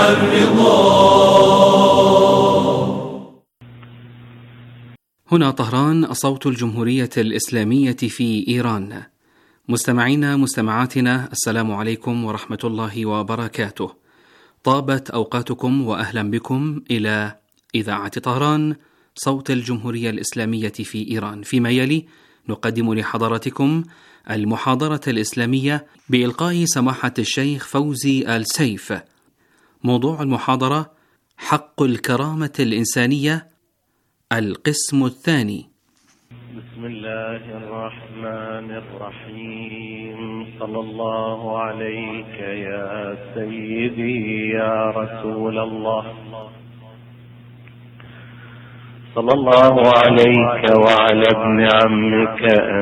الرضا. هنا طهران، صوت الجمهورية الإسلامية في إيران. مستمعينا مستمعاتنا، السلام عليكم ورحمة الله وبركاته. طابت أوقاتكم وأهلا بكم إلى إذاعة طهران، صوت الجمهورية الإسلامية في إيران. فيما يلي نقدم لحضراتكم المحاضرة الإسلامية بإلقاء سماحة الشيخ فوزي آل سيف. موضوع المحاضرة: حق الكرامة الإنسانية، القسم الثاني. بسم الله الرحمن الرحيم. صلى الله عليك يا سيدي يا رسول الله، صلى الله عليك وعلى ابن عمك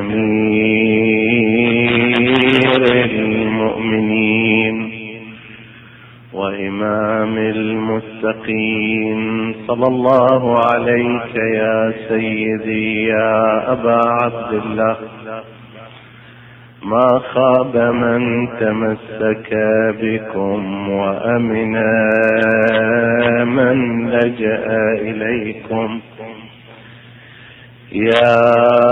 أمير المؤمنين وإمام المتقين، صلى الله عليك يا سيدي يا أبا عبد الله. ما خاب من تمسك بكم وأمنا من لجأ إليكم. يا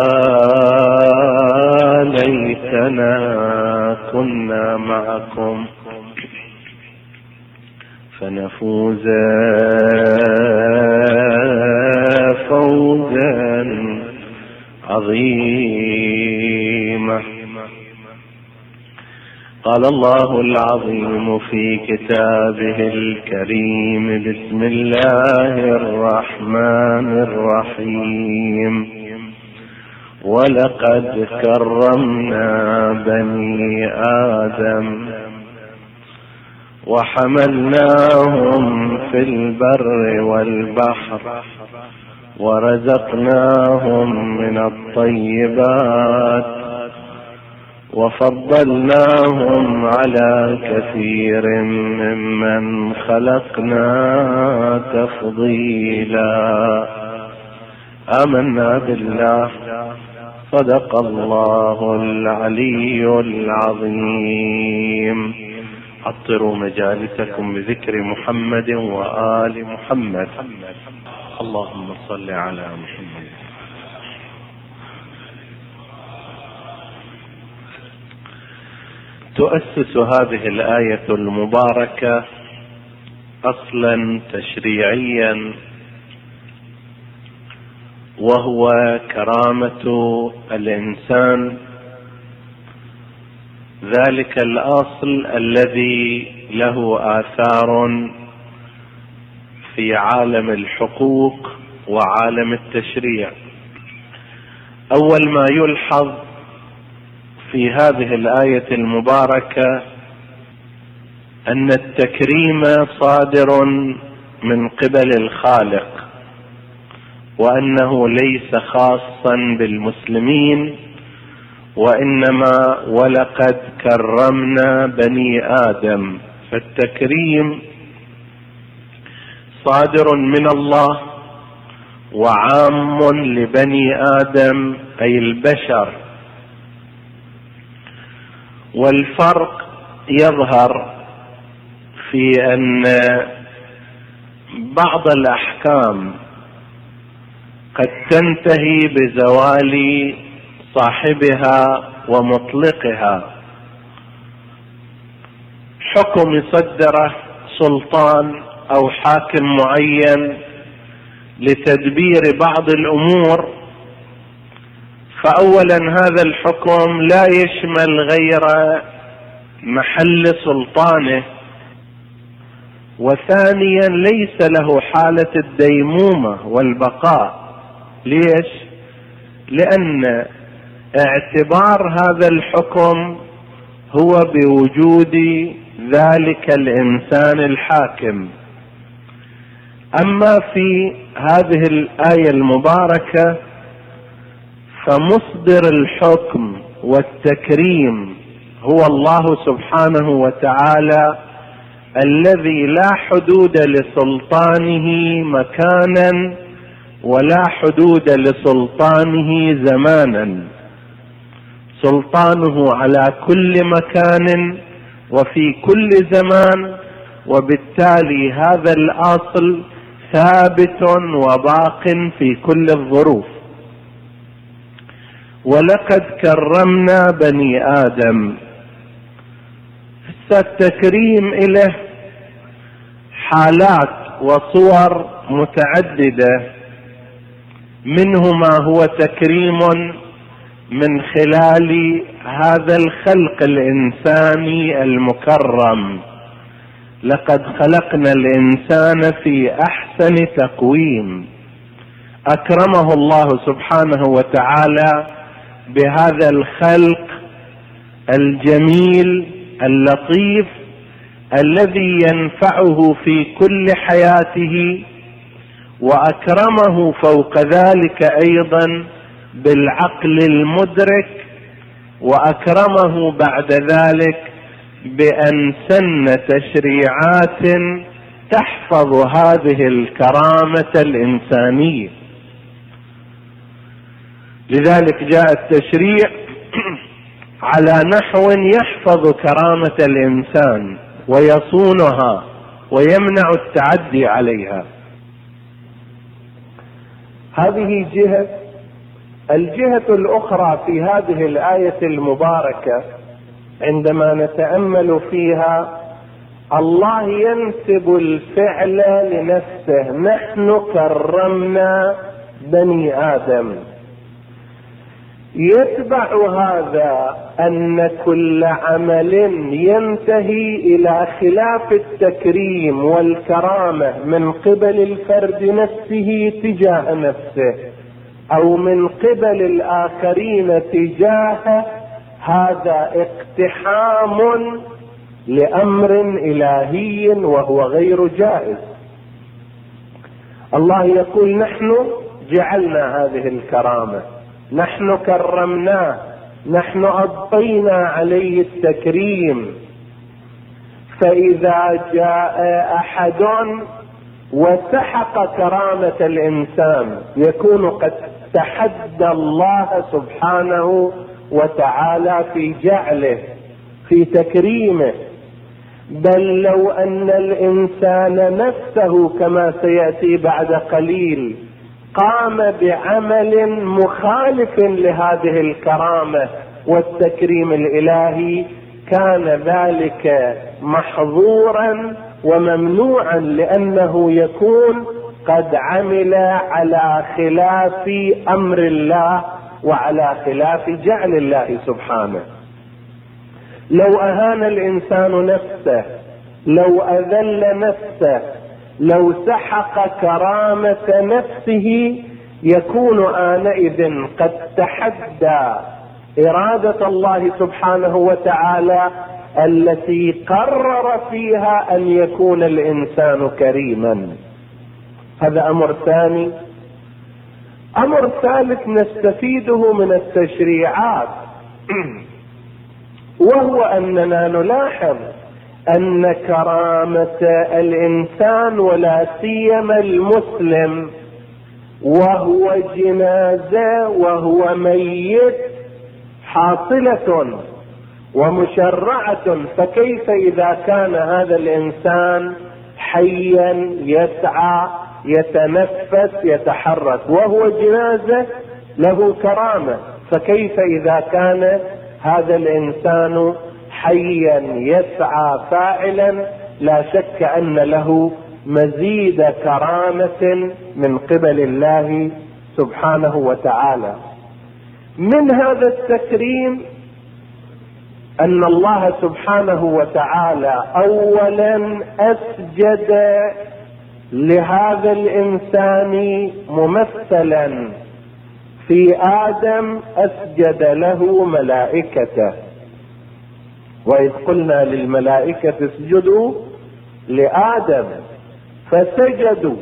ليتنا كنا معكم فنفوز فوزا عظيما. قال الله العظيم في كتابه الكريم: بسم الله الرحمن الرحيم. ولقد كرمنا بني آدم وحملناهم في البر والبحر ورزقناهم من الطيبات وفضلناهم على كثير ممن خلقنا تفضيلا. آمنا بالله، صدق الله العلي العظيم. عطروا مجالسكم بذكر محمد وآل محمد. اللهم صل على محمد. تؤسس هذه الآية المباركة أصلا تشريعيا، وهو كرامة الإنسان، ذلك الأصل الذي له آثار في عالم الحقوق وعالم التشريع. أول ما يلحظ في هذه الآية المباركة أن التكريم صادر من قبل الخالق، وأنه ليس خاصا بالمسلمين، وإنما ولقد كرمنا بني آدم. فالتكريم صادر من الله وعام لبني آدم أي البشر. والفرق يظهر في أن بعض الأحكام قد تنتهي بزوال صاحبها ومطلقها. حكم يصدره سلطان أو حاكم معين لتدبير بعض الأمور، فأولا هذا الحكم لا يشمل غير محل سلطانه، وثانيا ليس له حالة الديمومة والبقاء. ليش؟ لأن اعتبار هذا الحكم هو بوجود ذلك الإنسان الحاكم. أما في هذه الآية المباركة فمصدر الحكم والتكريم هو الله سبحانه وتعالى، الذي لا حدود لسلطانه مكانا ولا حدود لسلطانه زمانا. سلطانه على كل مكان وفي كل زمان، وبالتالي هذا الأصل ثابت وباق في كل الظروف. ولقد كرمنا بني آدم. التكريم له حالات وصور متعددة، منه ما هو تكريم من خلال هذا الخلق الإنساني المكرم. لقد خلقنا الإنسان في أحسن تقويم. أكرمه الله سبحانه وتعالى بهذا الخلق الجميل اللطيف الذي ينفعه في كل حياته، وأكرمه فوق ذلك أيضا بالعقل المدرك، وأكرمه بعد ذلك بأن سن تشريعات تحفظ هذه الكرامة الإنسانية. لذلك جاء التشريع على نحو يحفظ كرامة الإنسان ويصونها ويمنع التعدي عليها. هذه جهة. الجهة الأخرى في هذه الآية المباركة عندما نتأمل فيها، الله ينسب الفعل لنفسه. نحن كرمنا بني آدم. يتبع هذا أن كل عمل ينتهي إلى خلاف التكريم والكرامة من قبل الفرد نفسه تجاه نفسه أو من قبل الآخرين تجاهه، هذا اقتحام لأمر إلهي وهو غير جائز. الله يقول نحن جعلنا هذه الكرامة، نحن كرمناه، نحن أبقينا عليه التكريم. فإذا جاء أحد وسحق كرامة الإنسان يكون قد تحدى الله سبحانه وتعالى في جعله، في تكريمه. بل لو أن الإنسان نفسه كما سيأتي بعد قليل قام بعمل مخالف لهذه الكرامة والتكريم الإلهي، كان ذلك محظورا وممنوعا، لأنه يكون قد عمل على خلاف أمر الله وعلى خلاف جعل الله سبحانه. لو أهان الإنسان نفسه، لو أذل نفسه، لو سحق كرامة نفسه، يكون آنئذ قد تحدى إرادة الله سبحانه وتعالى التي قرر فيها أن يكون الإنسان كريما. هذا أمر ثاني. أمر ثالث نستفيده من التشريعات، وهو أننا نلاحظ أن كرامة الإنسان ولا سيما المسلم وهو جنازة وهو ميت حاصلة ومشرعة، فكيف إذا كان هذا الإنسان حيا يسعى يتنفس يتحرك وهو جنازة له كرامة، فكيف إذا كان هذا الإنسان حيا يسعى فاعلا؟ لا شك أن له مزيد كرامة من قبل الله سبحانه وتعالى. من هذا التكريم أن الله سبحانه وتعالى أولا أسجد لهذا الإنسان ممثلا في آدم، أسجد له ملائكته. وإذ قلنا للملائكة اسجدوا لآدم فسجدوا.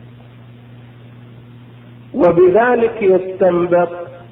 وبذلك يستنبط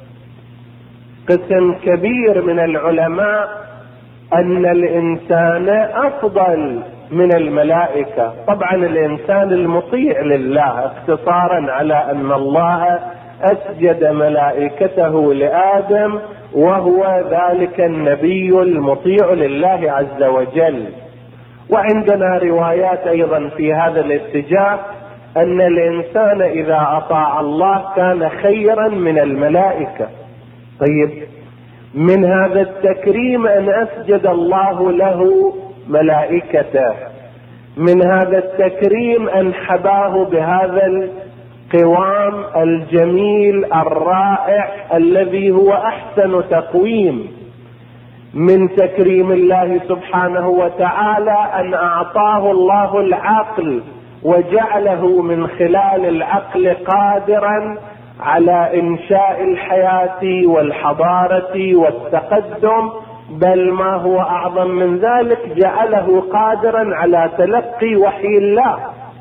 قسم كبير من العلماء أن الإنسان أفضل من الملائكة. طبعا الإنسان المطيع لله، اختصارا على أن الله أسجد ملائكته لآدم وهو ذلك النبي المطيع لله عز وجل. وعندنا روايات أيضا في هذا الاتجاه أن الإنسان إذا أطاع الله كان خيرا من الملائكة. طيب، من هذا التكريم أن أسجد الله له ملائكته، من هذا التكريم أن حباه بهذا القوام الجميل الرائع الذي هو أحسن تقويم. من تكريم الله سبحانه وتعالى أن أعطاه الله العقل وجعله من خلال العقل قادرا على إنشاء الحياة والحضارة والتقدم، بل ما هو أعظم من ذلك جعله قادرا على تلقي وحي الله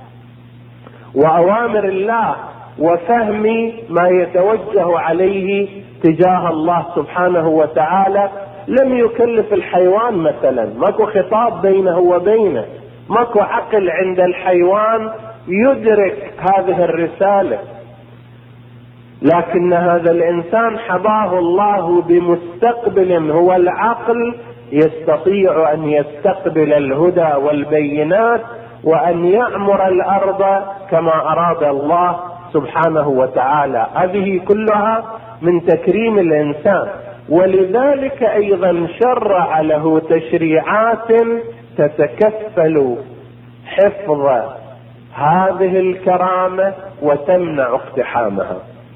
وأوامر الله وفهم ما يتوجه عليه تجاه الله سبحانه وتعالى. لم يكلف الحيوان مثلا، ماكو خطاب بينه وبينه، ماكو عقل عند الحيوان يدرك هذه الرسالة، لكن هذا الإنسان حباه الله بمستقبل هو العقل يستطيع أن يستقبل الهدى والبينات وأن يعمر الأرض كما أراد الله سبحانه وتعالى. هذه كلها من تكريم الإنسان، ولذلك أيضا شرع له تشريعات تتكفل حفظ هذه الكرامة وتمنع اقتحامها.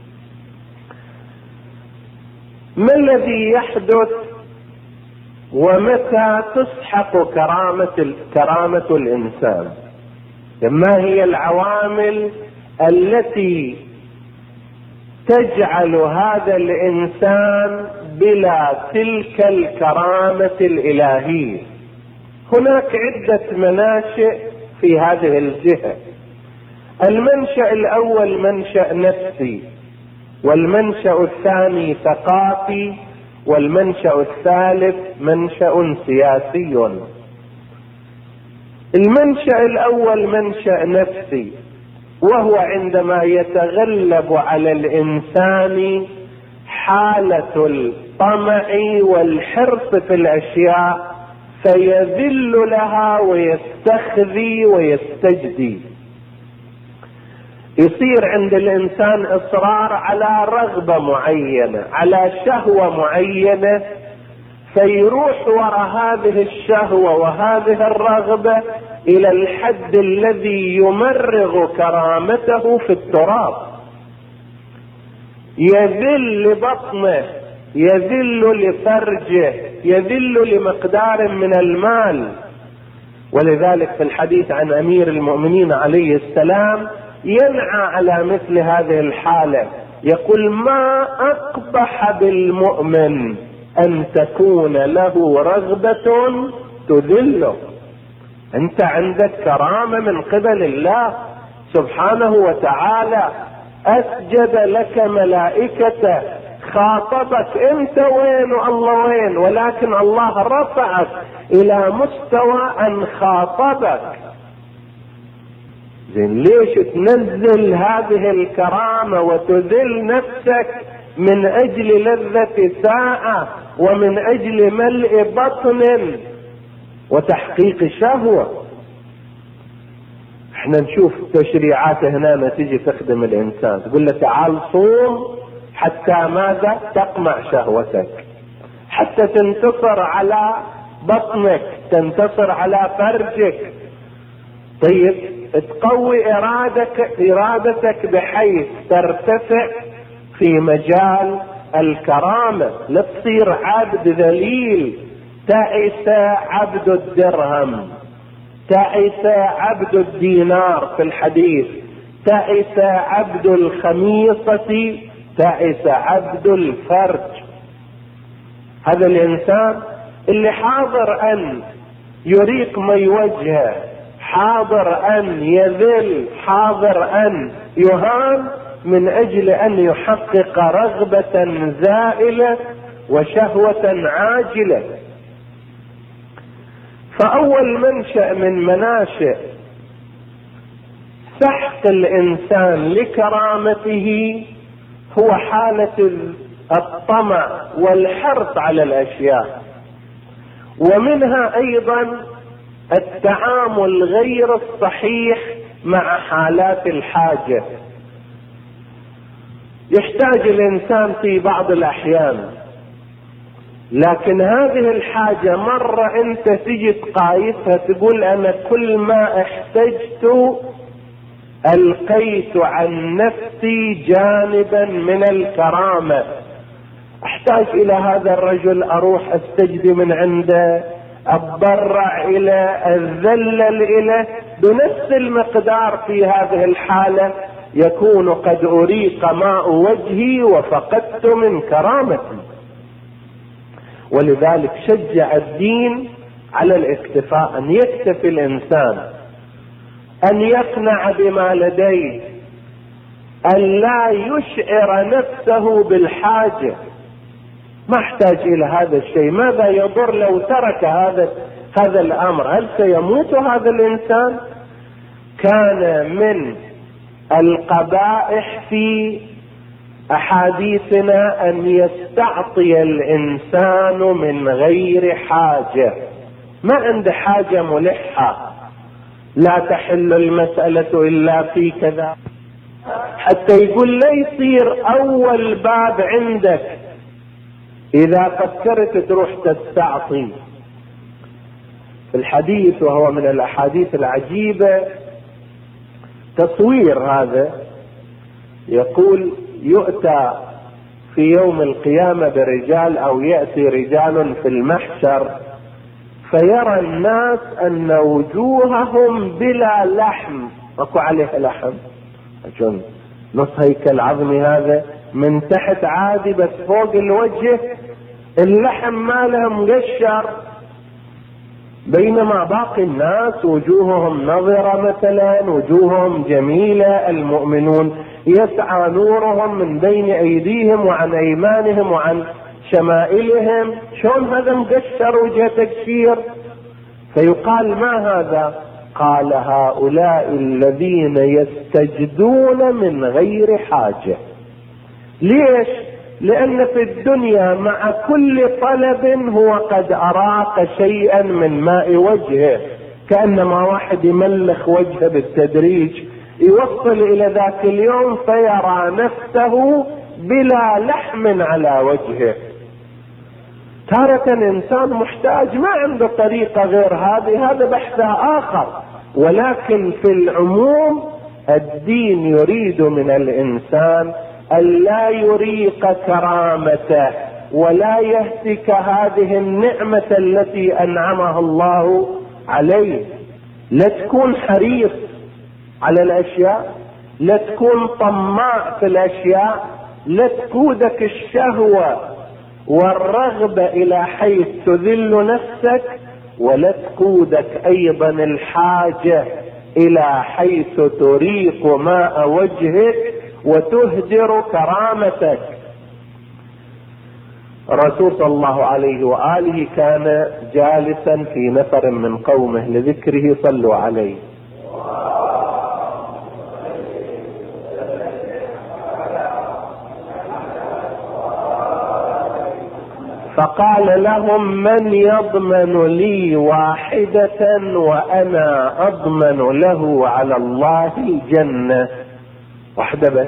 ما الذي يحدث ومتى تسحق كرامة الإنسان؟ ما هي العوامل التي تجعل هذا الإنسان بلا تلك الكرامة الإلهية؟ هناك عدة مناشئ في هذه الجهة. المنشأ الأول منشأ نفسي، والمنشأ الثاني ثقافي، والمنشأ الثالث منشأ سياسي. المنشأ الأول منشأ نفسي، وهو عندما يتغلب على الإنسان حالة الطمع والحرص في الأشياء فيذل لها ويستخذي ويستجدي. يصير عند الإنسان إصرار على رغبة معينة، على شهوة معينة، فيروح وراء هذه الشهوة وهذه الرغبة إلى الحد الذي يمرغ كرامته في التراب، يذل لبطنه، يذل لفرجه، يذل لمقدار من المال. ولذلك في الحديث عن أمير المؤمنين عليه السلام ينعى على مثل هذه الحالة، يقول: ما أقبح بالمؤمن أن تكون له رغبة تذله. أنت عندك كرامة من قبل الله سبحانه وتعالى، أسجد لك ملائكته، خاطبك، أنت وين والله وين، ولكن الله رفعك إلى مستوى أن خاطبك. زين، ليش تنزل هذه الكرامة وتذل نفسك من أجل لذة ساعة ومن أجل ملء بطن وتحقيق شهوة؟ احنا نشوف تشريعات هنا تيجي تخدم الإنسان، تقول له تعال صوم حتى ماذا؟ تقمع شهوتك، حتى تنتصر على بطنك، تنتصر على فرجك. طيب، تقوي إرادتك بحيث ترتفع في مجال الكرامة، لا تصير عبد ذليل. تعس عبد الدرهم، تعس عبد الدينار في الحديث، تعس عبد الخميصة، تعس عبد الفرج. هذا الإنسان اللي حاضر أن يريق مي وجهه، حاضر أن يذل، حاضر أن يهان من أجل أن يحقق رغبة زائلة وشهوة عاجلة. فأول منشأ من مناشئ سحق الإنسان لكرامته هو حالة الطمع والحرص على الأشياء، ومنها أيضا التعامل غير الصحيح مع حالات الحاجة. يحتاج الإنسان في بعض الأحيان، لكن هذه الحاجة مرة أنت تجي تقايسها تقول أنا كل ما احتجت ألقيت عن نفسي جانبا من الكرامة. أحتاج إلى هذا الرجل أروح أستجدي من عنده، أتضرع إلى أذلل إليه، بنفس المقدار في هذه الحالة يكون قد أريق ماء وجهي وفقدت من كرامتي. ولذلك شجع الدين على الاكتفاء، أن يكتفي الإنسان، أن يقنع بما لديه، أن لا يشعر نفسه بالحاجة. ما احتاج إلى هذا الشيء. ماذا يضر لو ترك هذا الأمر؟ هل سيموت هذا الإنسان؟ كان من القبائح في أحاديثنا أن يستعطي الإنسان من غير حاجة، ما عنده حاجة ملحة، لا تحل المسألة إلا في كذا، حتى يقول لا يصير أول باب عندك إذا فكرت تروح تستعطي. في الحديث، وهو من الأحاديث العجيبة تصوير هذا، يقول يؤتى في يوم القيامة برجال، أو يأتي رجال في المحشر فيرى الناس أن وجوههم بلا لحم، أكو عليه لحم، عشان نص هيكل عظمي هذا من تحت عادي، بس فوق الوجه اللحم ما لهم مقشر، بينما باقي الناس وجوههم نظرة مثلا، وجوههم جميلة، المؤمنون يسعى نورهم من بين أيديهم وعن أيمانهم وعن شمائلهم. شلون هذا مقشر وجه تكشير؟ فيقال ما هذا؟ قال هؤلاء الذين يستجدون من غير حاجة. ليش؟ لأن في الدنيا مع كل طلب هو قد أراق شيئا من ماء وجهه، كأنما واحد يملخ وجهه بالتدريج، يوصل إلى ذاك اليوم فيرى نفسه بلا لحم على وجهه. تارة إنسان محتاج ما عنده طريقة غير هذا بحث آخر، ولكن في العموم الدين يريد من الإنسان ألا يريق كرامته ولا يهتك هذه النعمة التي أنعمها الله عليه. لا تكون حريص على الأشياء، لا تكون طماع في الأشياء، لا تقودك الشهوة والرغبة إلى حيث تذل نفسك، ولا تقودك أيضا الحاجة إلى حيث تريق ماء وجهك وتهدر كرامتك. الرسول صلى الله عليه وآله كان جالسا في نفر من قومه لذكره، صلوا عليه. فقال لهم من يضمن لي واحدة وأنا أضمن له على الله الجنة؟ واحدة بس.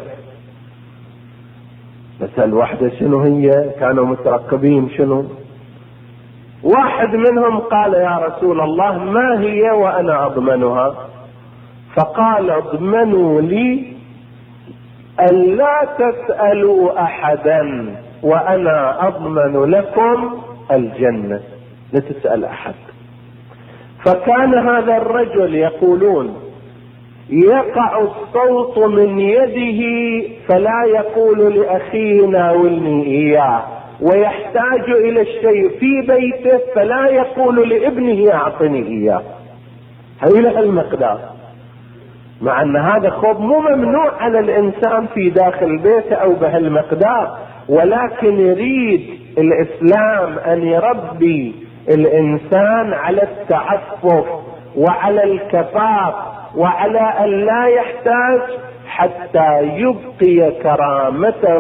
مثل واحدة شنو هي؟ كانوا مترقبين شنو؟ واحد منهم قال يا رسول الله ما هي وأنا أضمنها؟ فقال اضمنوا لي ألا تسألوا أحدا وأنا أضمن لكم الجنة، لا تسأل أحد. فكان هذا الرجل يقولون يقع الصوت من يده فلا يقول لأخيه ناولني إياه، ويحتاج إلى الشيء في بيته فلا يقول لابنه أعطني إياه. هذه المقدار، مع أن هذا خوف مو ممنوع على الإنسان في داخل بيته أو بهالمقدار، ولكن يريد الإسلام أن يربي الإنسان على التعفف وعلى الكفاف وعلى أن لا يحتاج، حتى يبقي كرامته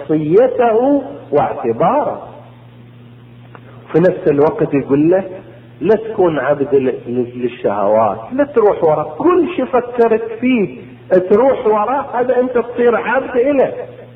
وشخصيته واعتباره. في نفس الوقت يقول له لا تكون عبد للشهوات، لا تروح وراء كل شيء فكرت فيه تروح وراء، هذا انت تصير عبد إله.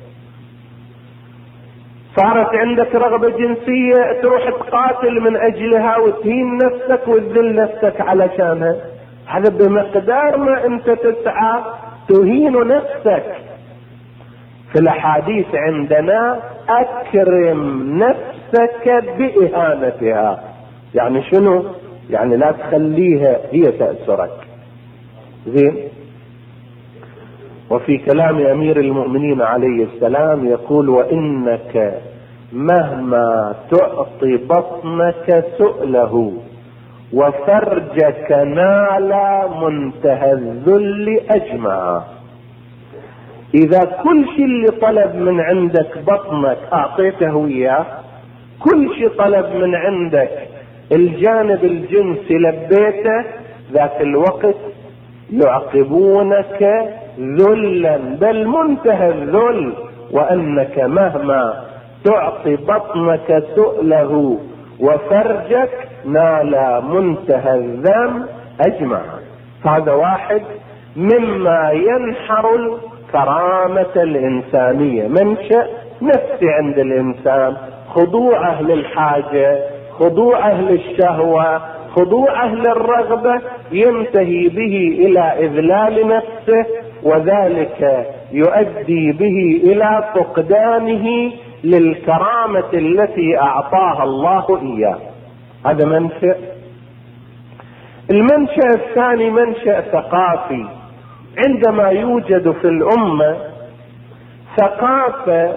صارت عندك رغبة جنسية تروح تقاتل من أجلها وتهين نفسك وتذل نفسك علشانها، هذا بمقدار ما انت تسعى تهين نفسك. في الأحاديث عندنا أكرم نفسك بإهانتها، يعني شنو؟ يعني لا تخليها هي تأثرك. زين. وفي كلام أمير المؤمنين عليه السلام يقول: وإنك مهما تعطي بطنك سؤله وفرجك نال منتهى الذل أجمع. إذا كل شيء اللي طلب من عندك بطنك أعطيته إياه، كل شيء طلب من عندك الجانب الجنسي لبيته، ذاك الوقت يعقبونك ذلا، بل منتهى الذل. وأنك مهما تعطي بطنك سؤله وفرجك نال منتهى الذم أجمع. هذا واحد مما ينحر الكرامة الإنسانية، منشأ نفسي عند الإنسان، خضوعه للحاجة، خضوعه للشهوة، خضوعه للرغبة، ينتهي به إلى إذلال نفسه، وذلك يؤدي به إلى فقدانه للكرامة التي أعطاها الله إياه. هذا منشأ. المنشأ الثاني منشأ ثقافي. عندما يوجد في الأمة ثقافة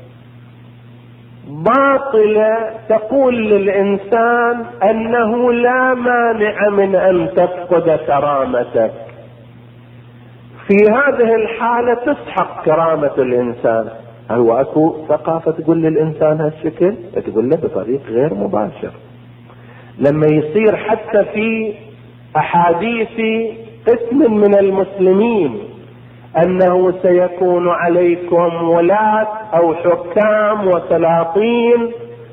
باطلة تقول للإنسان أنه لا مانع من أن تفقد كرامتك، في هذه الحالة تسحق كرامة الإنسان. هو أكو ثقافة تقول للإنسان هالشكل؟ تقول له بطريق غير مباشر. لما يصير حتى في أحاديث قسم من المسلمين أنه سيكون عليكم ولاة أو حكام وسلاطين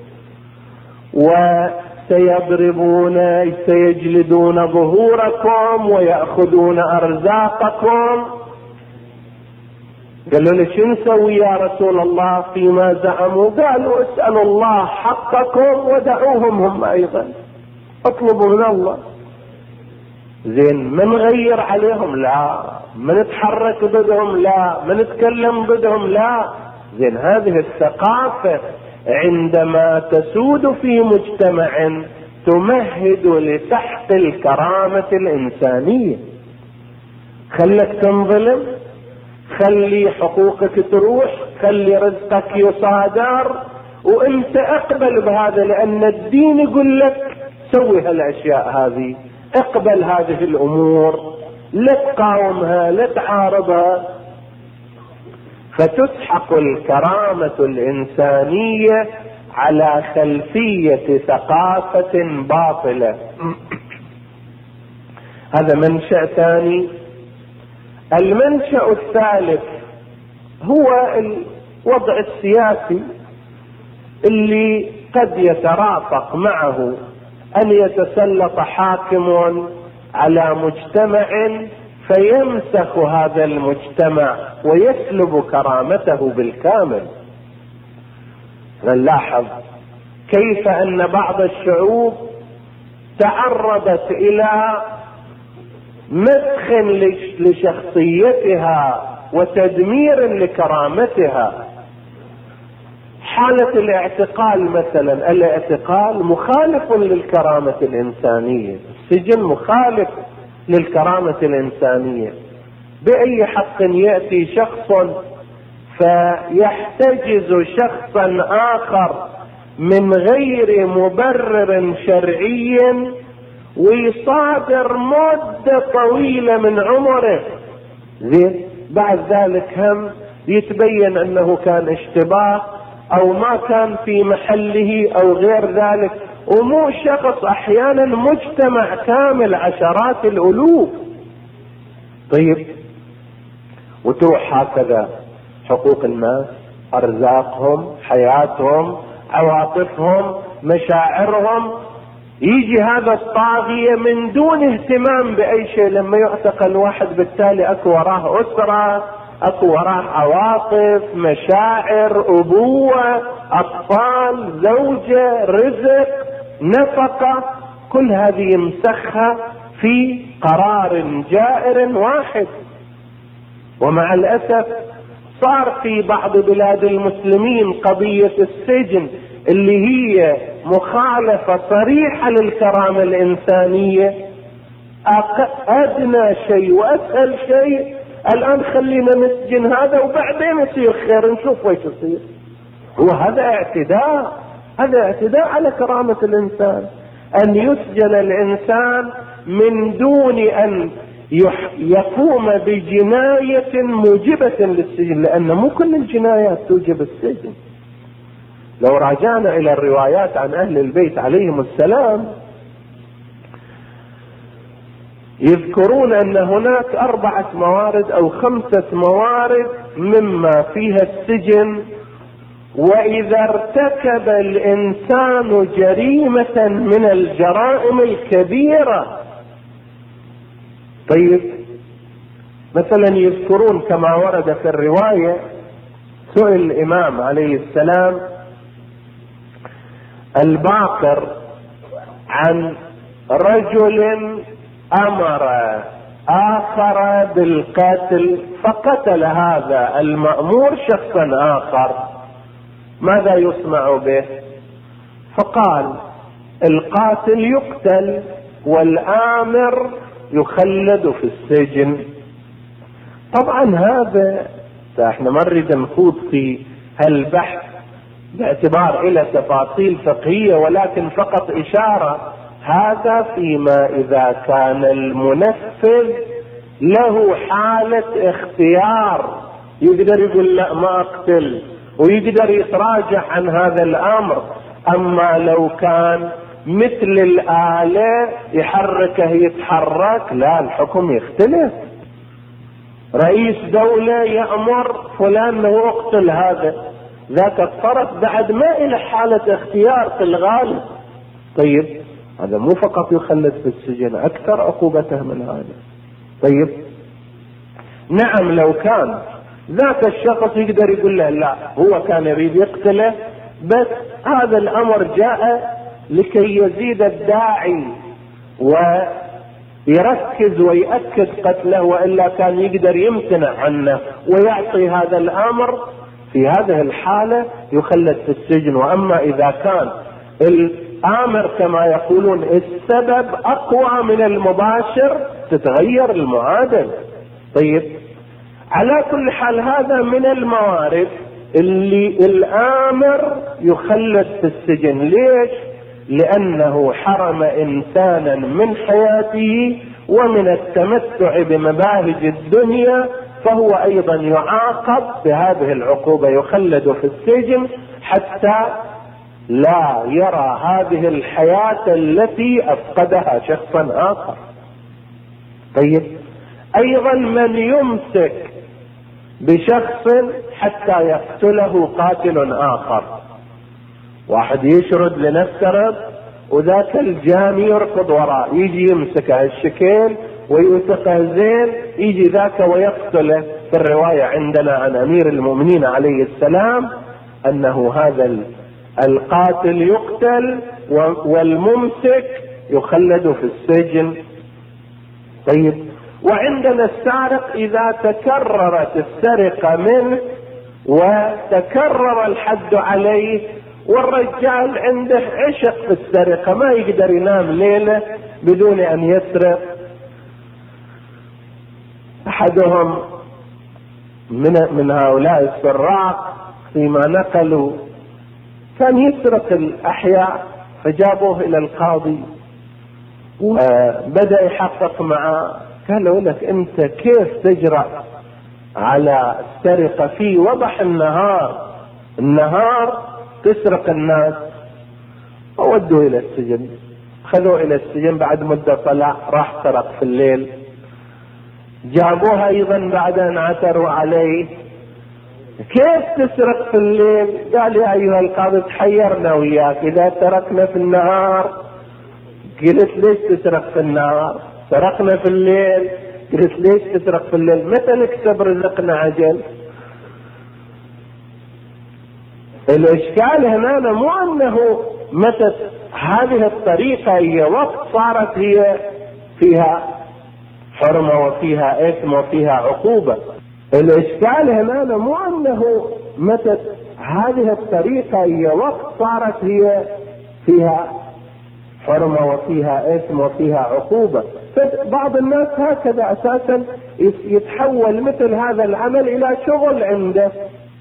وسيضربون سيجلدون ظهوركم ويأخذون أرزاقكم، قالوا له شو نسوي يا رسول الله فيما زعموا؟ قالوا اسألوا الله حقكم ودعوهم هم أيضا، اطلبوا من الله. زين، ما نغير عليهم؟ لا. ما نتحرك ضدهم؟ لا. ما نتكلم ضدهم؟ لا. زين، هذه الثقافة عندما تسود في مجتمع تمهد لسحق الكرامة الإنسانية. خلك تنظلم، خلي حقوقك تروح، خلي رزقك يصادر، وانت اقبل بهذا، لان الدين يقول لك سوي هالاشياء هذه، اقبل هذه الامور، لا تقاومها، لا تعارضها، فتسحق الكرامة الإنسانية على خلفية ثقافة باطلة. هذا منشأ ثاني. المنشأ الثالث هو الوضع السياسي اللي قد يترافق معه أن يتسلط حاكم على مجتمع فيمسخ هذا المجتمع ويسلب كرامته بالكامل. نلاحظ كيف أن بعض الشعوب تعرضت إلى مسخ لشخصيتها وتدمير لكرامتها. حالة الاعتقال مثلا، الاعتقال مخالف للكرامة الإنسانية، السجن مخالف للكرامة الإنسانية. بأي حق يأتي شخص فيحتجز شخصا آخر من غير مبرر شرعي ويصادر مدة طويلة من عمره، زين، بعد ذلك هم يتبين أنه كان اشتباه أو ما كان في محله أو غير ذلك، ومو شخص، أحيانا مجتمع كامل عشرات الألوف. طيب، وتروح هكذا حقوق الناس، أرزاقهم، حياتهم، عواطفهم، مشاعرهم، يجي هذا الطاغية من دون اهتمام بأي شيء. لما يعتقل واحد بالتالي اكو وراه أسرة، اكو وراه عواطف، مشاعر، أبوة، أطفال، زوجة، رزق، نفقة، كل هذه مسخة في قرار جائر واحد. ومع الأسف صار في بعض بلاد المسلمين قضية السجن اللي هي مخالفة صريحة للكرامة الإنسانية أدنى شيء وأسهل شيء. الآن خلينا نسجن هذا وبعدين يصير خير نشوف ويش يصير. وهذا اعتداء، هذا اعتداء على كرامة الإنسان، أن يسجن الإنسان من دون أن يقوم بجناية موجبة للسجن، لأن مو كل الجنايات توجب السجن. لو راجعنا إلى الروايات عن أهل البيت عليهم السلام يذكرون أن هناك 4 موارد أو 5 موارد مما فيها السجن. وإذا ارتكب الإنسان جريمة من الجرائم الكبيرة، طيب مثلا يذكرون كما ورد في الرواية سئل الإمام عليه السلام الباقر عن رجل أمر آخر بالقتل فقتل هذا المأمور شخصا آخر، ماذا يصنع به؟ فقال القاتل يقتل والآمر يخلد في السجن. طبعا هذا احنا ما نريد نخوض في هالبحث باعتبار إلى تفاصيل فقهية، ولكن فقط إشارة. هذا فيما إذا كان المنفذ له حالة اختيار، يقدر يقول لا ما أقتل ويقدر يتراجع عن هذا الأمر. أما لو كان مثل الآلة يحركه يتحرك، لا، الحكم يختلف. رئيس دولة يأمر فلان انه اقتل هذا، ذاك الطرف بعد ما إلى حالة اختيار في الغالب. طيب هذا مو فقط يخلد في السجن، أكثر عقوبته من هذا. طيب نعم لو كان ذاك الشخص يقدر يقول له لا، هو كان يريد يقتله، بس هذا الأمر جاء لكي يزيد الداعي ويركز ويأكد قتله، وإلا كان يقدر يمتنع عنه ويعطي هذا الأمر. في هذه الحالة يخلد في السجن. وأما إذا كان الآمر كما يقولون السبب أقوى من المباشر تتغير المعادلة. طيب على كل حال هذا من الموارد اللي الآمر يخلد في السجن. ليش؟ لأنه حرم إنسانا من حياته ومن التمتع بمباهج الدنيا، فهو أيضا يعاقب بهذه العقوبة، يخلد في السجن حتى لا يرى هذه الحياة التي أفقدها شخصا آخر. طيب أيضا من يمسك بشخص حتى يقتله قاتل آخر، واحد يشرد لنفترض وذاك الجاني يركض وراء، يجي يمسكه الشكل ويوثقه زين، يجي ذاك ويقتله. في الرواية عندنا عن أمير المؤمنين عليه السلام أنه هذا القاتل يقتل والممسك يخلد في السجن. طيب وعندنا السارق إذا تكررت السرقة منه وتكرر الحد عليه، والرجال عنده عشق في السرقة، ما يقدر ينام ليلة بدون أن يسرق. أحدهم من هؤلاء السراق فيما نقلوا كان يسرق الأحياء، فجابوه إلى القاضي وبدأ يحقق معه. قال له لك أنت كيف تجرأ على السرقة في وضح النهار تسرق الناس؟ وودوه إلى السجن، خذوه إلى السجن. بعد مدة طلع راح سرق في الليل. جابوها أيضا بعد أن عثروا عليه، كيف تسرق في الليل؟ قال يا أيها القاضي تحيرنا وياك، إذا تركنا في النهار قلت ليش تسرق في النهار؟ سرقنا في الليل. قلت ليش تسرق في الليل؟ متى نكسب رزقنا عجل؟ الاشكال هنا مو انه متى هذه الطريقة هي وقت صارت هي فيها حرمة وفيها اثم وفيها عقوبة. الاشكال هنا مو انه متى هذه الطريقة هي وقت صارت هي فيها حرمة وفيها اثم وفيها عقوبة. بعض الناس هكذا اساسا يتحول مثل هذا العمل الى شغل عنده،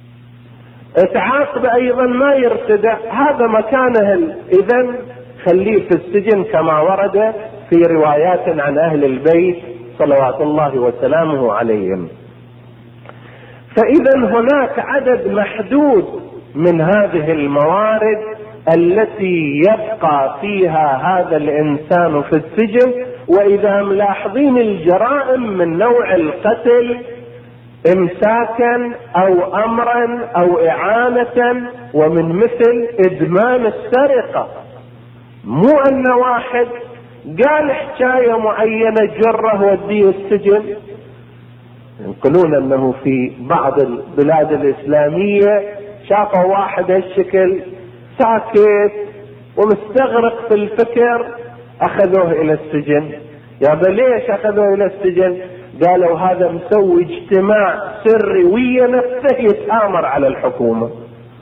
تعاقب ايضا ما يرتدع، هذا مكانه. اذا خليه في السجن كما ورد في روايات عن اهل البيت صلوات الله وسلامه عليهم. فاذا هناك عدد محدود من هذه الموارد التي يبقى فيها هذا الانسان في السجن. واذا ملاحظين الجرائم من نوع القتل امساكا او امرا او اعانة، ومن مثل ادمان السرقة. مو ان واحد قال حكاية معينة جره وديه السجن. ينقلون انه في بعض البلاد الاسلامية شافوا واحد هالشكل ساكت ومستغرق في الفكر، اخذوه الى السجن. يا ليش اخذوه الى السجن؟ قالوا هذا مسوي اجتماع سري ويا نفسه يتآمر على الحكومة.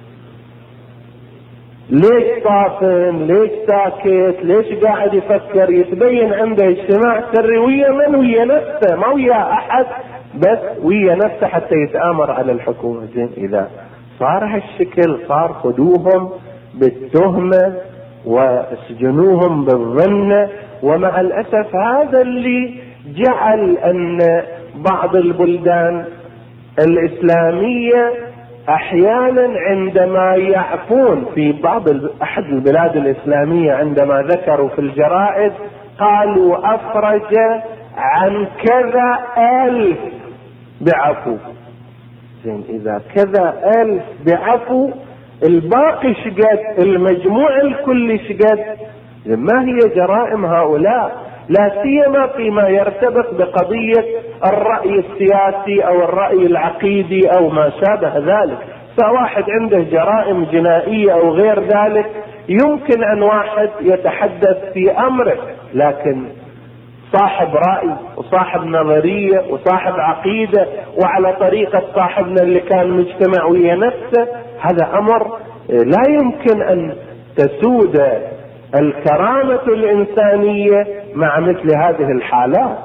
ليش طافن؟ ليش ساكت؟ ليش قاعد يفكر؟ يتبين عنده اجتماع سري ويا من؟ ويا نفسه، ما ويا احد، بس ويا نفسه حتى يتآمر على الحكومة. زين اذا صار هالشكل صار خذوهم بالتهمة واسجنوهم بالظن. ومع الاسف هذا اللي جعل ان بعض البلدان الاسلامية احيانا عندما يعفون في احد البلاد الاسلامية عندما ذكروا في الجرائد قالوا افرج عن كذا 1000 بعفو. زين اذا كذا 1000 بعفو، الباقي شقد؟ المجموع الكلي شقد؟ ما هي جرائم هؤلاء؟ لا سيما فيما يرتبط بقضية الرأي السياسي او الرأي العقيدي او ما شابه ذلك. فواحد عنده جرائم جنائية او غير ذلك يمكن ان واحد يتحدث في امره، لكن صاحب رأي وصاحب نظرية وصاحب عقيدة وعلى طريقة صاحبنا اللي كان مجتمع ويا نفسه، هذا امر لا يمكن ان تسود الكرامة الإنسانية مع مثل هذه الحالات.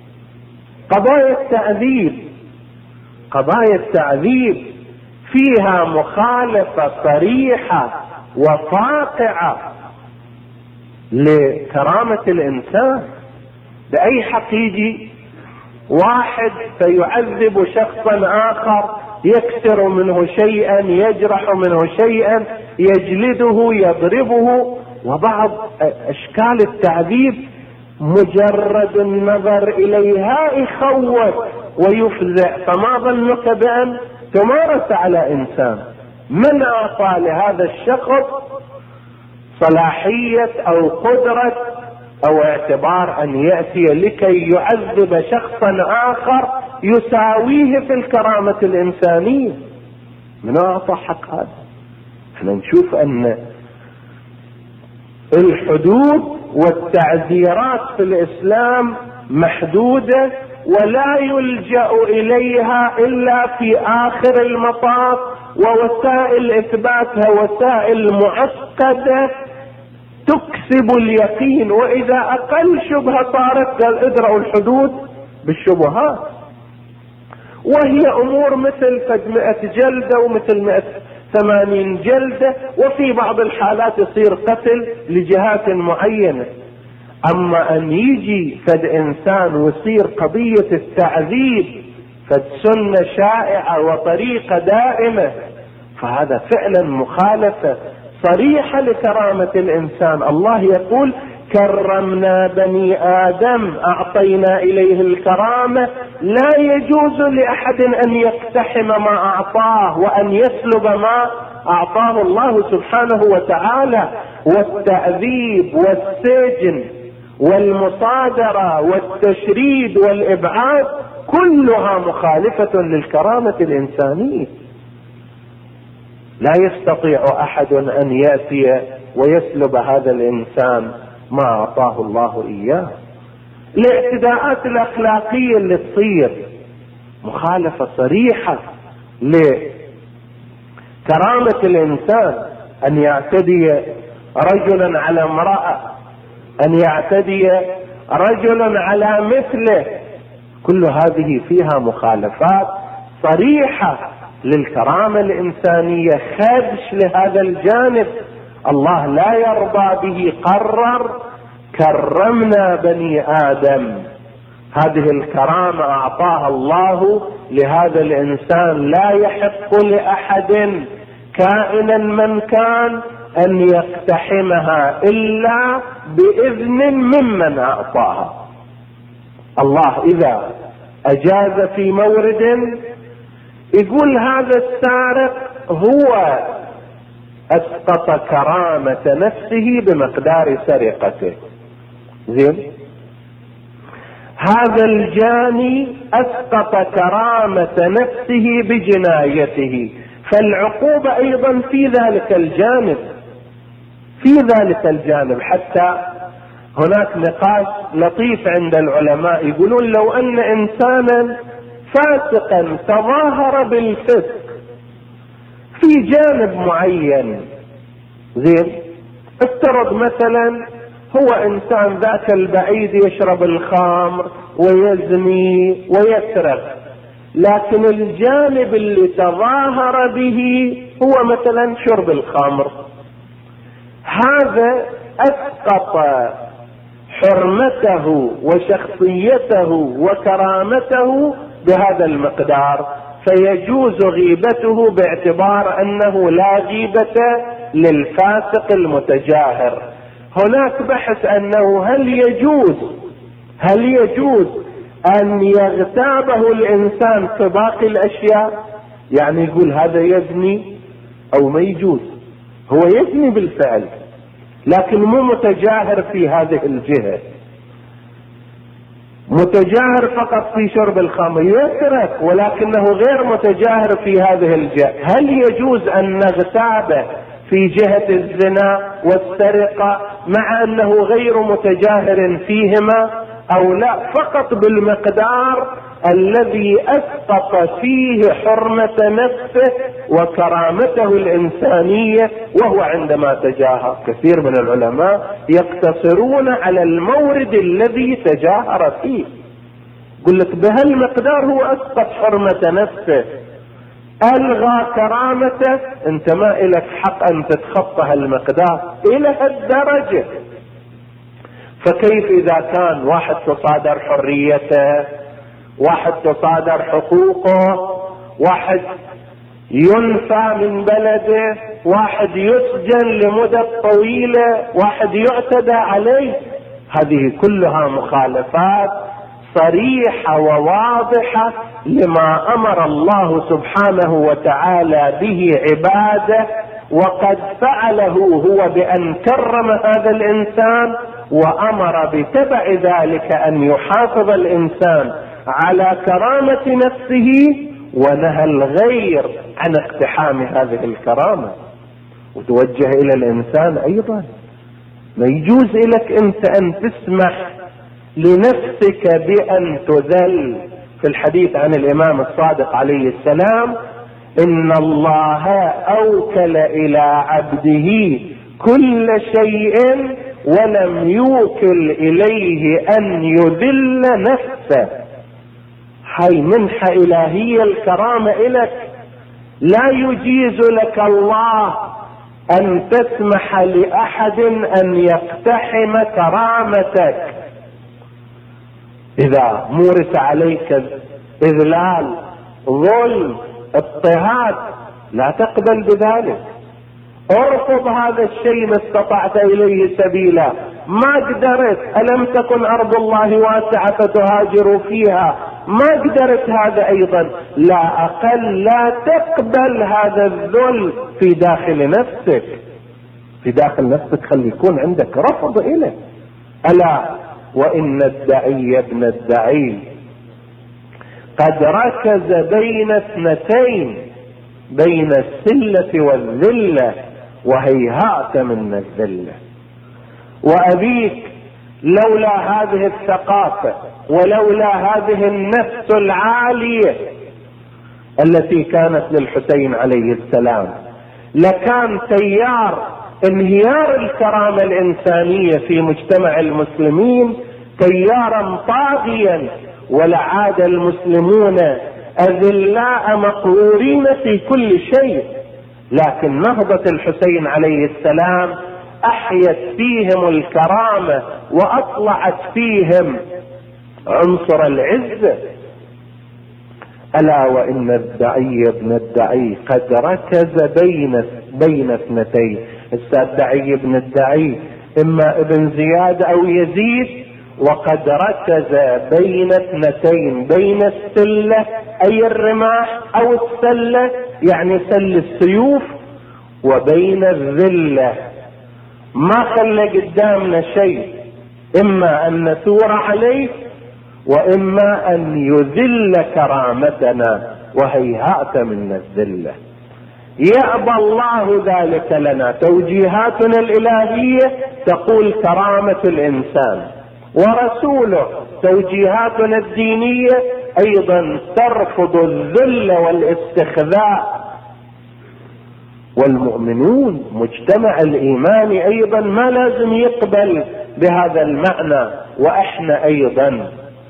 قضايا التعذيب فيها مخالفة صريحة وفاقعة لكرامة الإنسان. بأي حق يجي واحد فيعذب شخصا آخر، يكسر منه شيئا، يجرح منه شيئا، يجلده، يضربه. وبعض اشكال التعذيب مجرد النظر اليها يخوف ويفزع، فما ظنك بان تمارس على انسان؟ من اعطى لهذا الشخص صلاحية او قدرة او اعتبار ان يأتي لكي يعذب شخصا اخر يساويه في الكرامة الانسانية؟ من اعطى حق هذا؟ احنا نشوف ان الحدود والتعزيرات في الاسلام محدودة، ولا يلجأ اليها الا في اخر المطاف، ووسائل اثباتها وسائل معقدة تكسب اليقين. واذا اقل شبهة صارت قال ادرأوا الحدود بالشبهات، وهي امور مثل 100 جلدة ومثل 180 جلدة، وفي بعض الحالات يصير قتل لجهات معينة. اما ان يجي فد انسان ويصير قضية التعذيب فد سنة شائعة وطريقة دائمة، فهذا فعلا مخالفة صريحة لكرامة الانسان. الله يقول كرمنا بني آدم، أعطينا إليه الكرامة، لا يجوز لأحد أن يقتحم ما أعطاه وأن يسلب ما أعطاه الله سبحانه وتعالى. والتعذيب والسجن والمصادرة والتشريد والإبعاد كلها مخالفة للكرامة الإنسانية. لا يستطيع أحد أن يأتي ويسلب هذا الإنسان ما أعطاه الله إياه. الاعتداءات الأخلاقية اللي تصير مخالفة صريحة لكرامة الإنسان، أن يعتدي رجلا على امرأة، أن يعتدي رجلا على مثله، كل هذه فيها مخالفات صريحة للكرامة الإنسانية، خدش لهذا الجانب. الله لا يرضى به. قرر كرمنا بني آدم، هذه الكرامة أعطاها الله لهذا الإنسان، لا يحق لأحد كائنا من كان أن يقتحمها إلا بإذن ممن أعطاها. الله إذا أجاز في مورد يقول هذا السارق هو أسقط كرامة نفسه بمقدار سرقته، زين، هذا الجاني أسقط كرامة نفسه بجنايته، فالعقوبة أيضا في ذلك الجانب، في ذلك الجانب. حتى هناك نقاش لطيف عند العلماء، يقولون لو أن إنسانا فاسقا تظاهر بالفسق في جانب معين، زين، افترض مثلا هو إنسان ذاك البعيد يشرب الخمر ويزني ويسرق، لكن الجانب اللي تظاهر به هو مثلا شرب الخمر، هذا أسقط حرمته وشخصيته وكرامته بهذا المقدار، فيجوز غيبته باعتبار أنه لا غيبة للفاسق المتجاهر. هناك بحث أنه هل يجوز أن يغتابه الإنسان في باقي الأشياء، يعني يقول هذا يزني أو ما يجوز، هو يزني بالفعل لكن مو متجاهر في هذه الجهة، متجاهر فقط في شرب الخمر، يسرق ولكنه غير متجاهر في هذه الجهة. هل يجوز أن نغتابه في جهة الزنا والسرقة مع أنه غير متجاهر فيهما أو لا؟ فقط بالمقدار الذي أسقط فيه حرمة نفسه وكرامته الإنسانية وهو عندما تجاهر. كثير من العلماء يقتصرون على المورد الذي تجاهر فيه، يقول لك بهالمقدار هو أسقط حرمة نفسه، ألغى كرامته، أنت ما إلك حق أن تتخطى هالمقدار إلى هالدرجة. فكيف إذا كان واحد تصادر حريته، واحد تصادر حقوقه، واحد ينفى من بلده، واحد يسجن لمدة طويلة، واحد يعتدى عليه، هذه كلها مخالفات صريحة وواضحة لما أمر الله سبحانه وتعالى به عباده، وقد فعله هو بأن كرم هذا الإنسان وأمر بتبع ذلك أن يحافظ الإنسان على كرامة نفسه، ونهى الغير عن اقتحام هذه الكرامة. وتوجه إلى الإنسان أيضا، ما يجوز لك أنت أن تسمح لنفسك بأن تذل. في الحديث عن الإمام الصادق عليه السلام: إن الله أوكل إلى عبده كل شيء ولم يوكل إليه أن يذل نفسه. هاي منحة إلهية، الكرامة إلك، لا يجيز لك الله أن تسمح لأحد أن يقتحم كرامتك. إذا مورس عليك إذلال، ظلم، اضطهاد، لا تقبل بذلك، ارفض هذا الشيء ما استطعت إليه سبيلا. ما قدرت، ألم تكن أرض الله واسعة فتهاجروا فيها، ما قدرت هذا أيضا، لا أقل لا تقبل هذا الذل في داخل نفسك. في داخل نفسك خلي يكون عندك رفض إليه. ألا وإن الدعي ابن الدعي قد ركز بين اثنتين، بين السلة والذلة، وهيهات من الذلة. وأبيك لولا هذه الثقافة ولولا هذه النفس العالية التي كانت للحسين عليه السلام لكان تيار انهيار الكرامة الإنسانية في مجتمع المسلمين تيارا طاغيا، ولعاد المسلمون أذلاء مقهورين في كل شيء. لكن نهضة الحسين عليه السلام أحيت فيهم الكرامة وأطلعت فيهم عنصر العزة. ألا وإن الدعي ابن الدعي قد ركز بين اثنتين. الدعي ابن الدعي إما ابن زياد أو يزيد، وقد ركز بين اثنتين، بين السلة أي الرماح أو السلة يعني سل السيوف، وبين الذلة. ما خلى قدامنا شيء، إما أن نثور عليه وإما أن يذل كرامتنا، وهيهات من الذلة. يأبى الله ذلك لنا. توجيهاتنا الإلهية تقول كرامة الإنسان، ورسوله توجيهاتنا الدينية أيضا ترفض الذل والاستخذاء. والمؤمنون مجتمع الإيمان أيضا ما لازم يقبل بهذا المعنى، وإحنا أيضا.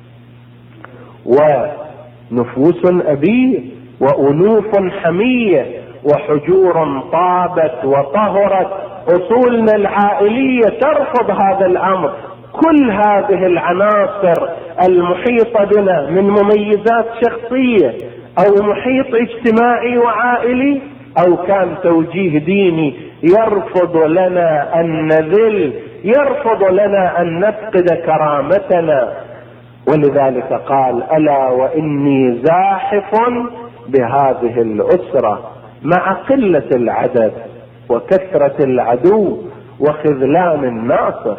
ونفوس أبيه وأنوف حمية وحجور طابت وطهرت، أصولنا العائلية ترفض هذا الأمر. كل هذه العناصر المحيطة بنا من مميزات شخصية أو محيط اجتماعي وعائلي أو كان توجيه ديني يرفض لنا أن نذل، يرفض لنا أن نفقد كرامتنا. ولذلك قال: ألا وإني زاحف بهذه الأسرة مع قلة العدد وكثرة العدو وخذلان الناصر.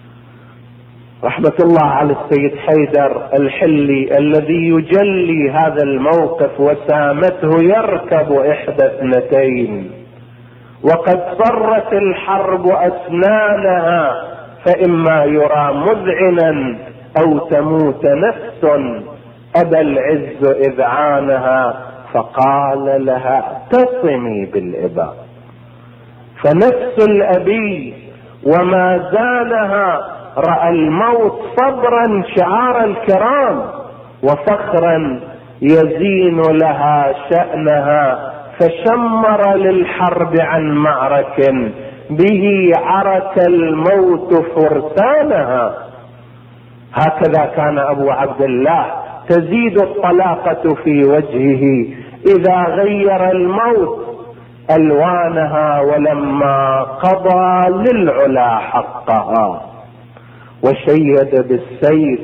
رحمة الله على السيد حيدر الحلي الذي يجلي هذا الموقف وسامته يركب إحدى اثنتين: وقد صرت الحرب أسنانها فإما يرى مذعنا أو تموت نفس، أبى العز إذعانها فقال لها اعتصمي بالإباء. فنفس الأبي وما زالها رأى الموت صبرا شعار الكرام وفخرا يزين لها شأنها، فشمر للحرب عن معرك به عرك الموت فرسانها. هكذا كان أبو عبد الله، تزيد الطلاقة في وجهه إذا غير الموت ألوانها ولما قضى للعلا حقها، وشيد بالسيف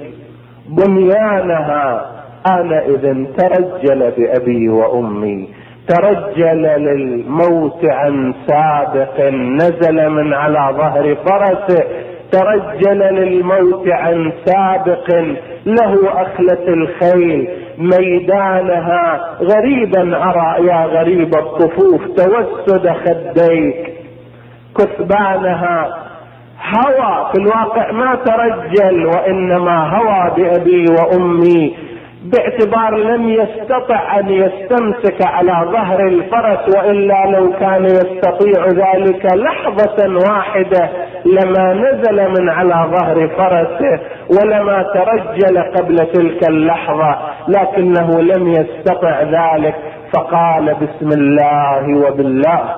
بنيانها. آنئذ ترجل بأبي وأمي، ترجل للموت عن سابق نزل من على ظهر فرسه، ترجل للموت عن سابق له أخلة الخيل ميدانها. غريبا أرى يا غريب الطفوف توسد خديك، كثبانها هوى. في الواقع ما ترجل وإنما هوى بأبي وأمي، باعتبار لم يستطع أن يستمسك على ظهر الفرس، وإلا لو كان يستطيع ذلك لحظة واحدة لما نزل من على ظهر فرسه ولما ترجل قبل تلك اللحظة، لكنه لم يستطع ذلك، فقال بسم الله وبالله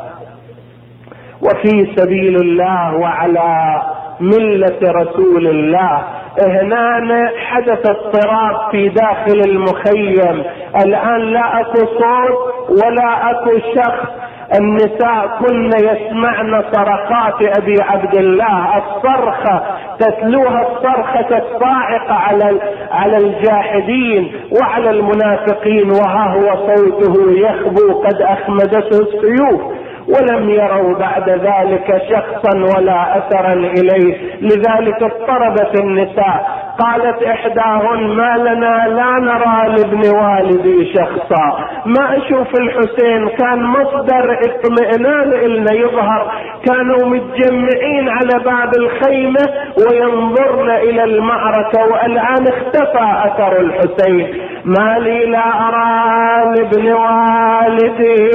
وفي سبيل الله وعلى ملة رسول الله. هنا حدث اضطراب في داخل المخيم. الآن لا أكو صوت ولا أكو شخص، النساء كن يسمعن صرخات أبي عبد الله، الصرخة تتلوها الصرخة الصاعقة على الجاحدين وعلى المنافقين، وها هو صوته يخبو قد أخمدته السيوف. ولم يروا بعد ذلك شخصا ولا أثرا إليه. لذلك اضطربت النساء، قالت إحداهن: ما لنا لا نرى لابن والدي شخصا، ما أشوف الحسين، كان مصدر اطمئنان إلنا يظهر، كانوا متجمعين على باب الخيمة وينظرن إلى المعركة، والآن اختفى أثر الحسين. ما لي لا أرى لابن والدي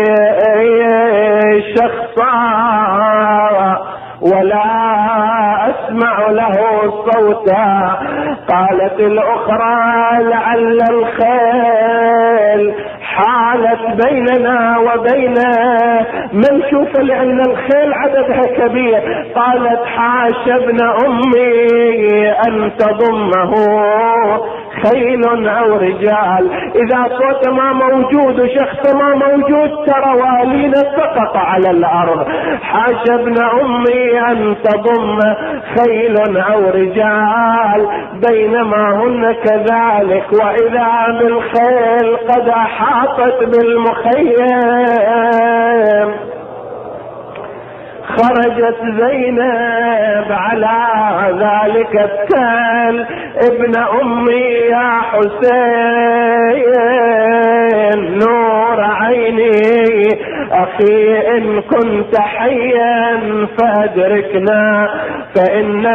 شخصا ولا أسمع له صوتا. قالت الأخرى: لعل الخيل حالت بيننا وبينه، من شوف لأن الخيل عددها كبير. قالت: حاش ابن أمي أن تضمه خيل أو رجال. إذا صوت ما موجود وشخص ما موجود ترى والينا سقط على الأرض. حاش ابن أمي أن تضم خيل أو رجال، بينما هن كذلك وإذا بالخيل قد أحاطت بالمخيم. خرجت زينب على ذلك التل: ابن أمي يا حسين نور عيني، أخي إن كنت حيا فأدركنا، فإن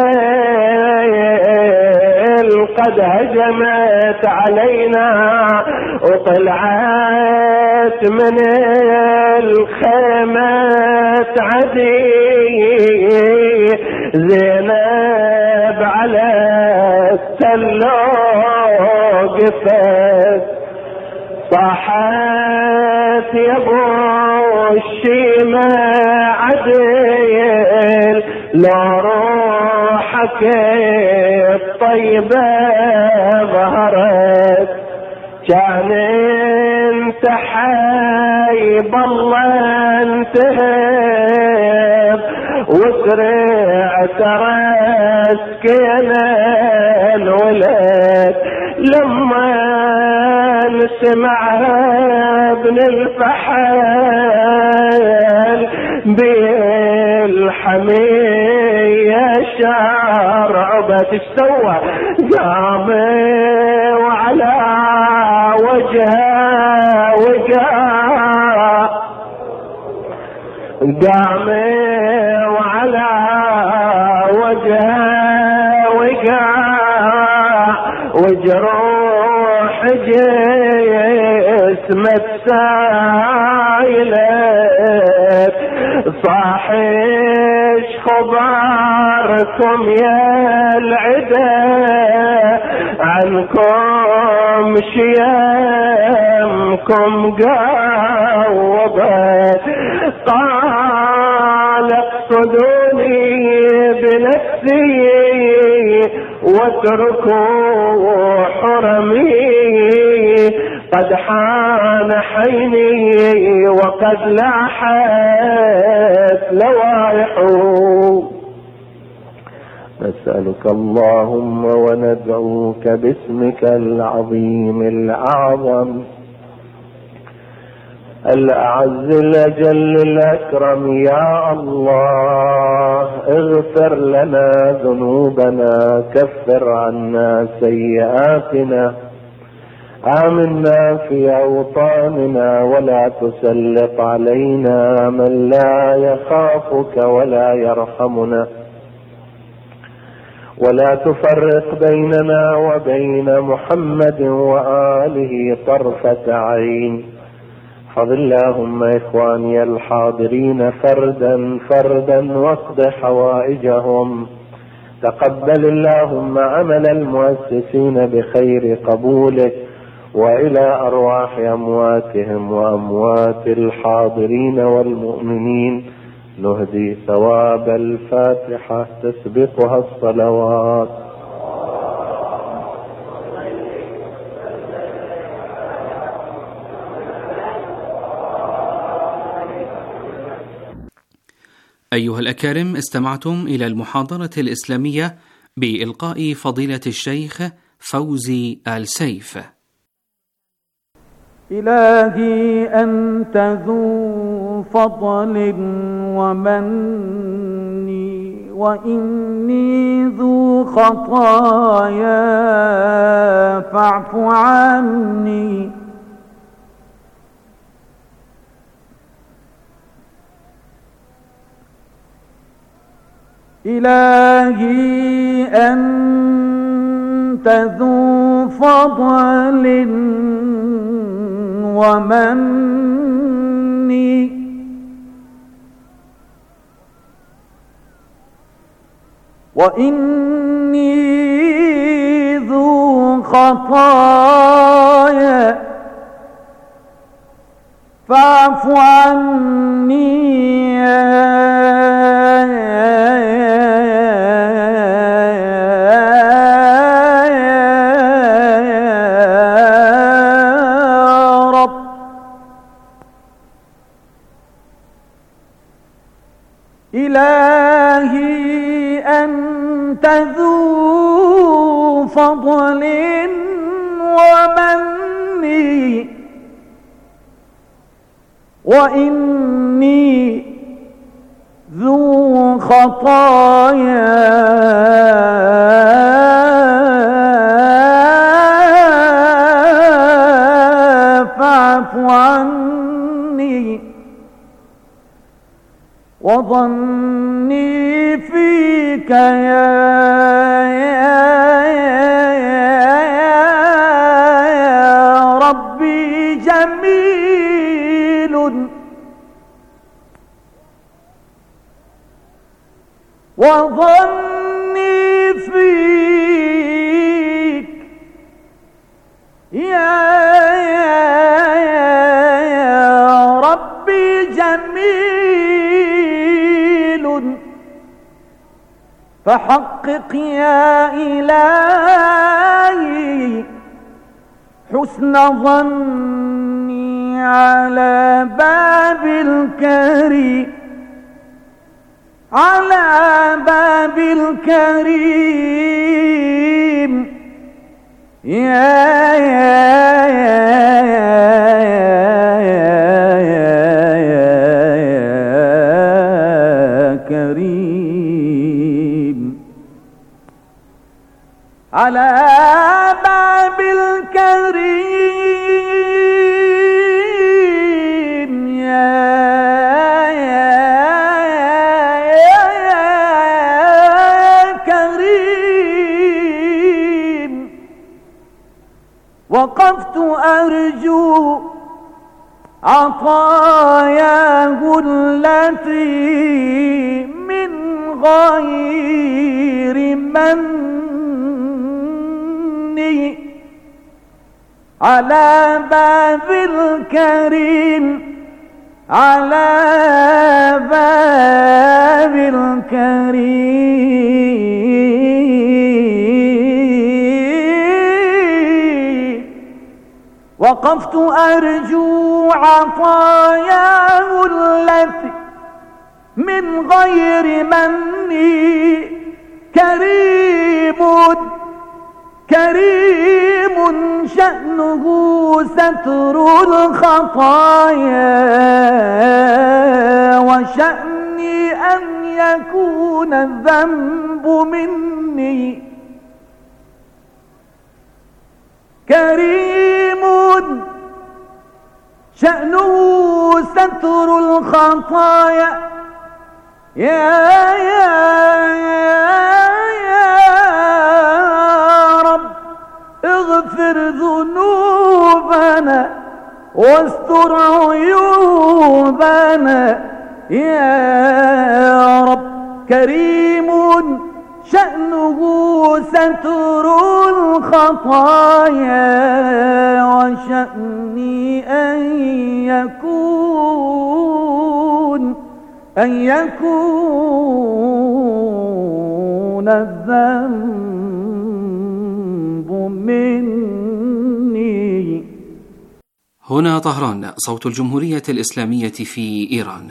الخيل قد هجمت علينا وطلعت من الخيمة عدي. زينب على التل وقفت، صاحت يا ابو الشيمة عدل، لو روحك الطيبة ظهرت، كان انت حي بالله انتهب، وسرع ترسكنا الولد. لما نسمعها ابن الفحل بالحمية شرعبت، السوى قام وعلى وجهه وجاء، قام وعلى وجهه وجاء، وجروح جسمه سايلت. صاحش خبركم يا العدا، عنكم شيامكم قوبت. قال اقصدوني بنفسي واتركوا حرمي، قد حان حيني وقد لاحت لوائحه. نسألك اللهم وندعوك باسمك العظيم الأعظم الأعز الأجل الأكرم، يا الله اغفر لنا ذنوبنا، كفر عنا سيئاتنا، آمنا في أوطاننا، ولا تسلط علينا من لا يخافك ولا يرحمنا، ولا تفرق بيننا وبين محمد وآله طرفة عين. احفظ اللهم إخواني الحاضرين فردا فردا واقض حوائجهم. تقبل اللهم عمل المؤسسين بخير قبوله، وإلى أرواح أمواتهم وأموات الحاضرين والمؤمنين نهدي ثواب الفاتحة تسبقها الصلوات. أيها الأكارم، استمعتم إلى المحاضرة الإسلامية بإلقاء فضيلة الشيخ فوزي آل سيف. إلهي أنت ذو فضل ومن، وإني ذو خطايا فاعف عني. إلهي أنت ذو فضل ومن، وإني ذو خطايا فاعف عني يا رب. إلهي أنت ذو فضل ومن، وإني ذو خطايا فاعف عني. وظني فيك يا ربي جميل، وظني فيك يا ربي جميل، فحقق يا إلهي حسن ظني على باب الكريم، على باب الكريم كريم، على باب الكريم كريم. وقفت أرجو عطاياه التي من غير مني، على باب الكريم، على باب الكريم. وقفت أرجو عطاياه التي من غير مني، كريم كريم شأنه ستر الخطايا، وشأني أن يكون الذنب مني. كريم شأنه ستر الخطايا يا رب، اغفر ذنوبنا واستر عيوبنا يا رب. كريم شأنه ستر الخطايا، وشأني أن يكون الذنب مني. هنا طهران، صوت الجمهورية الإسلامية في إيران.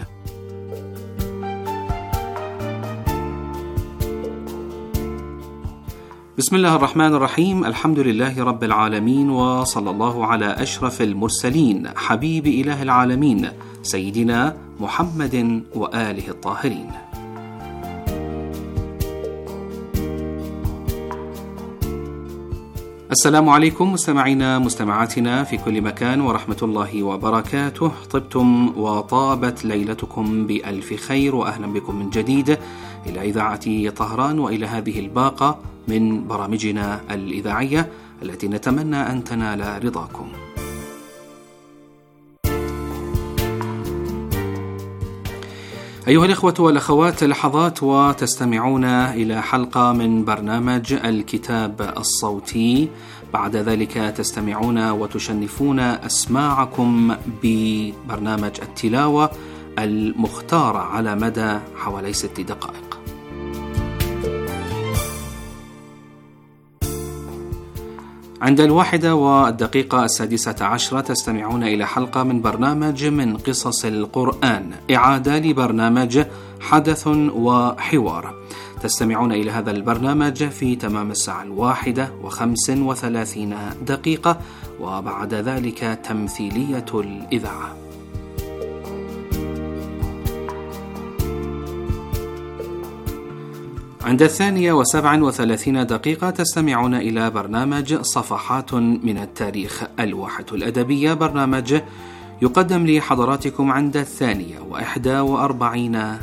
بسم الله الرحمن الرحيم. الحمد لله رب العالمين، وصلى الله على أشرف المرسلين حبيب إله العالمين سيدنا محمد وآله الطاهرين. السلام عليكم مستمعينا مستمعاتنا في كل مكان، ورحمة الله وبركاته. طبتم وطابت ليلتكم بألف خير، وأهلا بكم من جديد إلى إذاعة طهران وإلى هذه الباقة من برامجنا الإذاعية التي نتمنى أن تنال رضاكم. أيها الإخوة والأخوات، لحظات وتستمعون إلى حلقة من برنامج الكتاب الصوتي. بعد ذلك تستمعون وتشنفون أسماعكم ببرنامج التلاوة المختارة على مدى حوالي 6 دقائق. عند 1:16 تستمعون إلى حلقة من برنامج من قصص القرآن، إعادة لبرنامج حدث وحوار. تستمعون إلى هذا البرنامج في تمام 1:35 وبعد ذلك تمثيلية الإذاعة. عند 2:37 تستمعون إلى برنامج صفحات من التاريخ، الواحة الأدبية، برنامج يقدم لحضراتكم عند 2:41.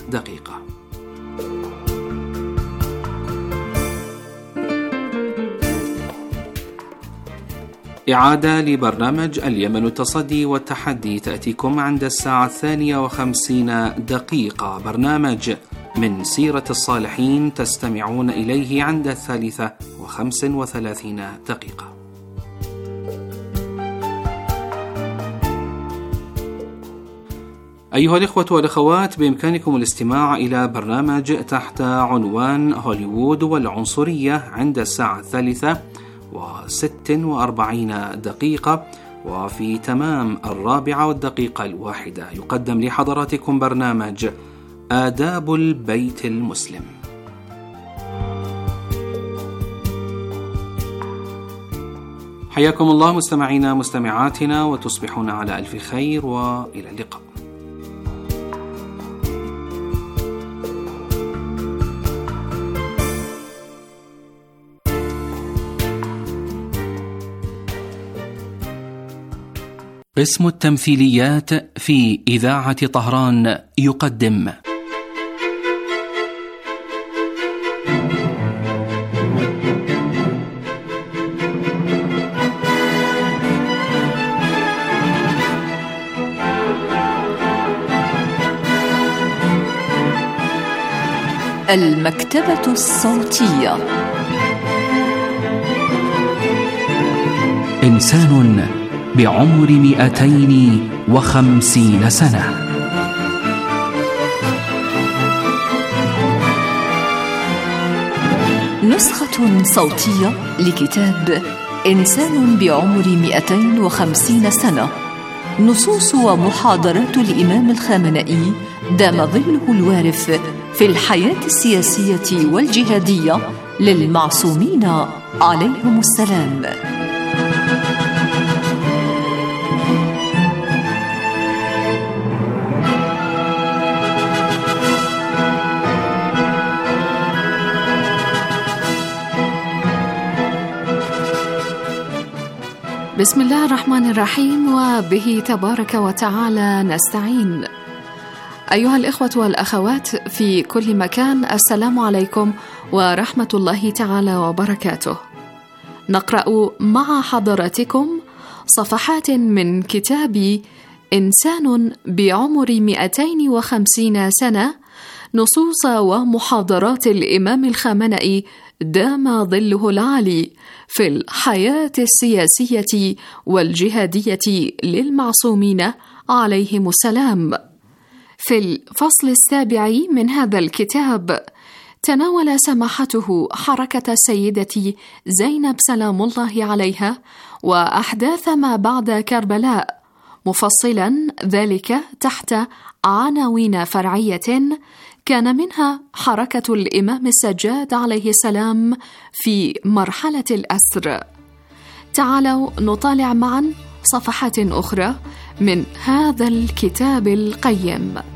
إعادة لبرنامج اليمن التصدي والتحدي تأتيكم عند 2:50. برنامج من سيرة الصالحين تستمعون إليه عند 3:35. أيها الإخوة والأخوات، بإمكانكم الاستماع إلى برنامج تحت عنوان هوليوود والعنصرية عند 3:46. وفي تمام 4:01 يقدم لحضراتكم برنامج آداب البيت المسلم. حياكم الله مستمعينا مستمعاتنا، وتصبحون على ألف خير، وإلى اللقاء. قسم التمثيليات في إذاعة طهران يقدم المكتبة الصوتية. إنسان بعمر 250 سنة. نسخة صوتية لكتاب إنسان بعمر 250 سنة، نصوص ومحاضرات الإمام الخامنئي دام ظله الوارف في الحياة السياسية والجهادية للمعصومين عليهم السلام. بسم الله الرحمن الرحيم، وبه تبارك وتعالى نستعين. أيها الإخوة والأخوات في كل مكان، السلام عليكم ورحمة الله تعالى وبركاته. نقرأ مع حضراتكم صفحات من كتاب إنسان بعمر 250 سنة، نصوص ومحاضرات الإمام الخامنئي دام ظله العالي في الحياة السياسية والجهادية للمعصومين عليهم السلام. في الفصل 7 من هذا الكتاب تناول سماحته حركة السيدة زينب سلام الله عليها وأحداث ما بعد كربلاء، مفصلا ذلك تحت عناوين فرعية كان منها حركة الإمام السجاد عليه السلام في مرحلة الأسر. تعالوا نطالع معا صفحات أخرى من هذا الكتاب القيم.